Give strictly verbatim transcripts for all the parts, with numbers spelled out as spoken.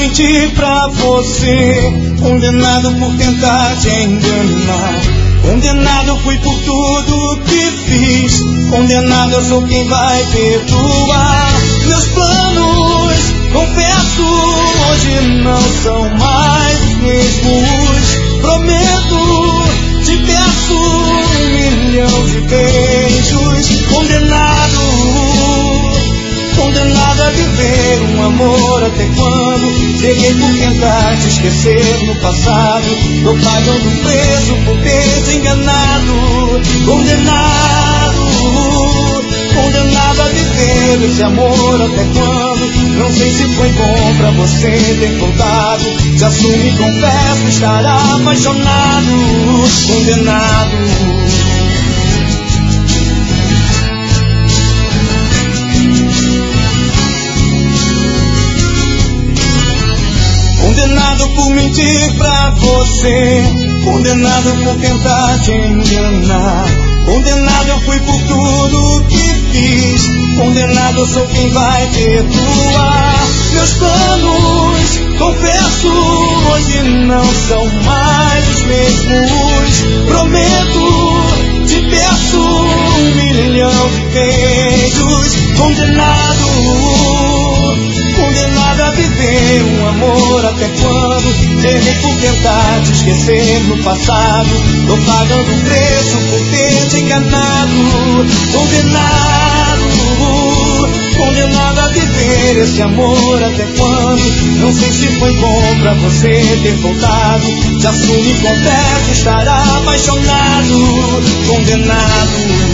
mentir pra você, condenado por tentar te enganar. Condenado fui por tudo que fiz, condenado eu sou quem vai perdoar. Meus planos, confesso, hoje não são mais os mesmos. Prometo, te peço um milhão de beijos. Condenado, condenado a viver um amor até quando? Cheguei por tentar te esquecer no passado, tô pagando um preço por ter te enganado. Condenado, condenado a viver esse amor até quando? Não sei se foi bom pra você ter voltado. Te assumo e confesso estar apaixonado. Condenado. Condenado por mentir pra você, condenado por tentar te enganar. Condenado eu fui por tudo que fiz, condenado eu sou quem vai perdoar. Meus planos, confesso, hoje não são mais os mesmos. Prometo, te peço um milhão de beijos. Condenado, condenado a viver um amor até quando? Errei por tentar te esquecer no passado, tô pagando um preço por ter te enganado. Condenado, condenado a viver esse amor até quando? Não sei se foi bom pra você ter voltado. Te assumo e confesso estar apaixonado. Condenado.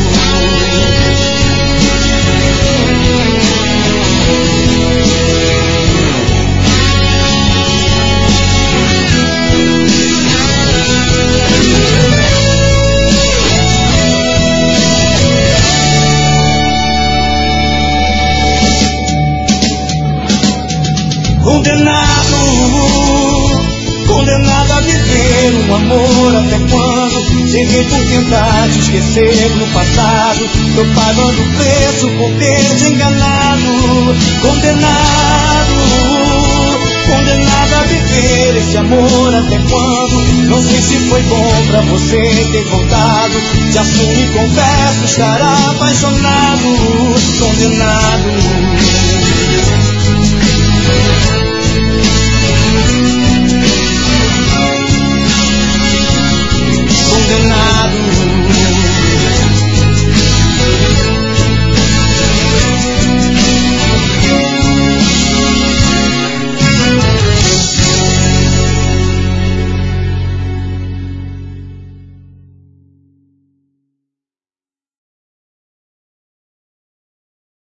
Condenado, condenado a viver um amor até quando? Cheguei por tentar te esquecer no passado, tô pagando o preço por ter te enganado. Condenado, condenado a viver esse amor até quando? Não sei se foi bom pra você ter voltado. Te assumo e confesso estar apaixonado. Condenado.